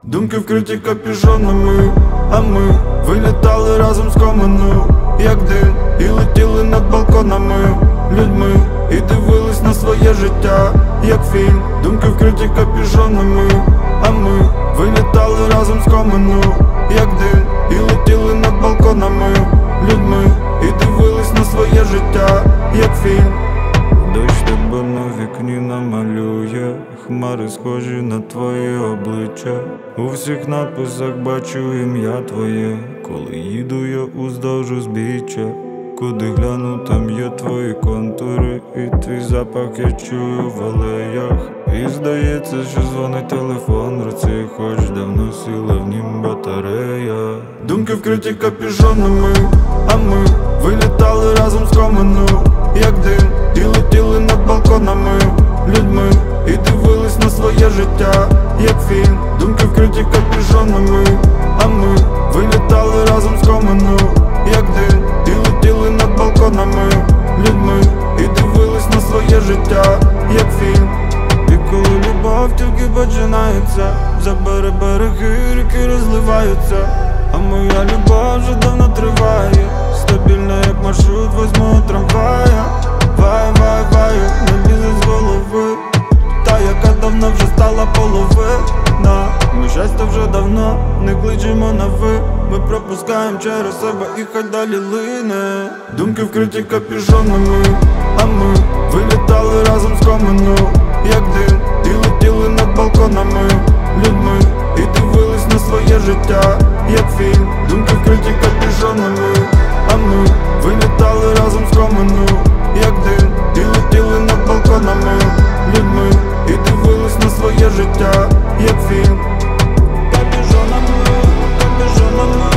Думки вкриті капюшонами, а ми вилітали разом з комину, як дим, і летіли над балконами, людьми, і дивились на своє життя, як фільм. Думки вкриті капюшонами, а ми вилітали разом з комину, як дим, і летіли над балконами, людьми, і дивились на своє життя, як фільм. Дощ тебе на вікні намалює, хмари схожі на твоє обличчя. У всіх надписах бачу ім'я твоє, коли їду я уздовж узбіччя. Куди гляну, там є твої контури, і твій запах я чую в алеях. І здається, що дзвонить телефон в руці, хоч давно сіла в нім батарея. Думки вкриті капюшонами, а ми вилітали разом з комину, як дим, і летіли над балконами, людьми, і дивились на своє життя, як фільм. Думки вкриті капюшонами, а ми вилітали разом з комину, як дим, і летіли над балконами, людьми, і дивились на своє життя, як фільм. І коли любов тільки починається, за береги ріки розливаються, а моя любов вже давно триває, стабільна як маршрут восьмого трамвая. Ваю, не лізе з голови, та яка давно вже стала половина. Ми щастя вже давно не кличемо на ви, ми пропускаємо через себе і хай далі лине. Думки вкриті капюшонами, а ми вилітали разом з комину, як дим, і летіли над балконами, людьми, і дивились на своє життя, як фільм. Думки вкриті капюшонами, а ми вилітали разом з комину, як дим, і летіли над балконами, людьми, і дивились на своє життя, як фільм. Капюшонами, капюшонами.